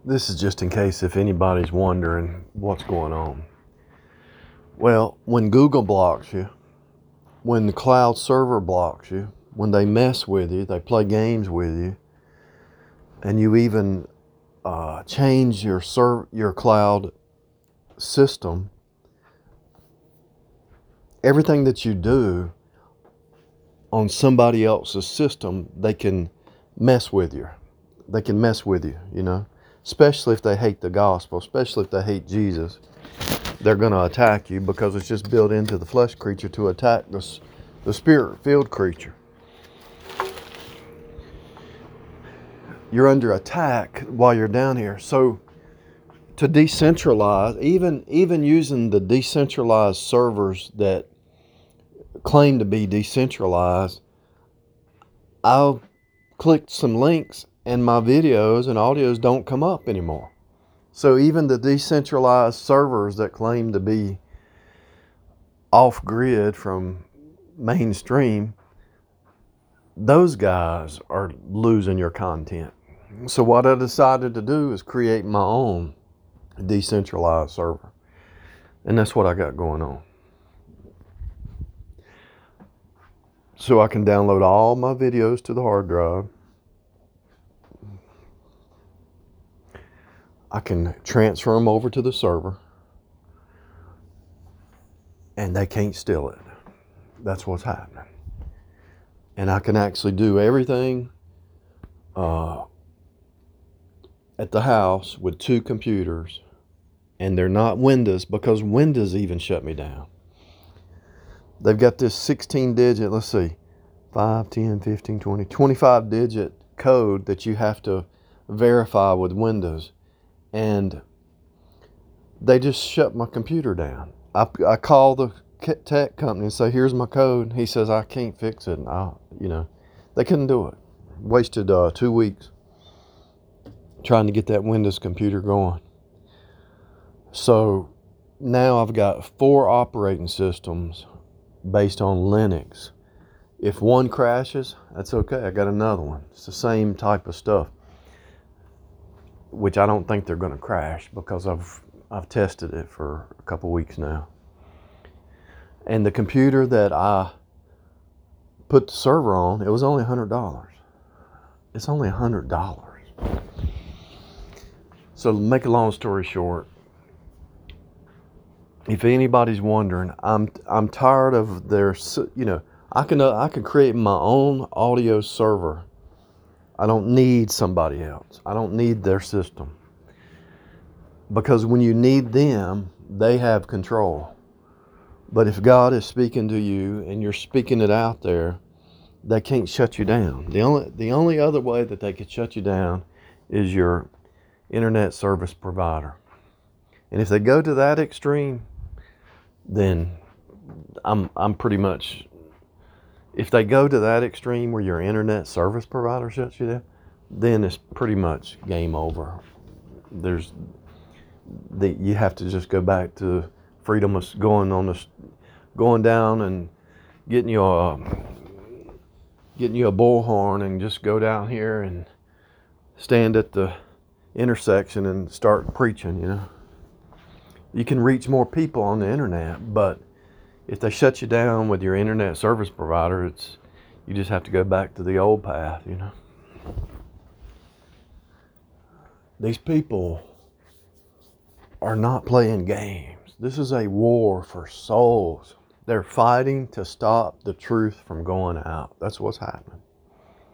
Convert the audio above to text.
This is just in case if anybody's wondering what's going on. Well, when Google blocks you, when the cloud server blocks you, when they mess with you, they play games with you, and you even change your cloud system, everything that you do on somebody else's system, they can mess with you. They can mess with you, you know, especially if they hate the gospel, especially if they hate Jesus. They're going to attack you because it's just built into the flesh creature to attack the spirit-filled creature. You're under attack while you're down here. So to decentralize, even using the decentralized servers that claim to be decentralized, I'll click some links and my videos and audios don't come up anymore. So even the decentralized servers that claim to be off-grid from mainstream, those guys are losing your content. So what I decided to do is create my own decentralized server. And that's what I got going on. So I can download all my videos to the hard drive. I can transfer them over to the server. And they can't steal it. That's what's happening. And I can actually do everything at the house with 2 computers. And they're not Windows, because Windows even shut me down. They've got this 16-digit, let's see, 5, 10, 15, 20, 25-digit code that you have to verify with Windows. And they just shut my computer down. I call the tech company and say, here's my code. He says, I can't fix it. They couldn't do it. Wasted 2 weeks trying to get that Windows computer going. So now I've got 4 operating systems based on Linux. If one crashes, that's okay. I got another one. It's the same type of stuff, which I don't think they're going to crash because I've tested it for a couple weeks now. And the computer that I put the server on, it was only $100. It's only $100. So to make a long story short, if anybody's wondering, I'm tired of their, I can create my own audio server. I don't need somebody else. I don't need their system. Because when you need them, they have control. But if God is speaking to you and you're speaking it out there, they can't shut you down. The only other way that they could shut you down is your internet service provider. And if they go to that extreme, then I'm pretty much, if they go to that extreme where your internet service provider shuts you down, then it's pretty much game over. You have to just go back to freedom of going down and getting you a bullhorn and just go down here and stand at the intersection and start preaching. You can reach more people on the internet, but if they shut you down with your internet service provider, you just have to go back to the old path. These people are not playing games. This is a war for souls. They're fighting to stop the truth from going out. That's what's happening.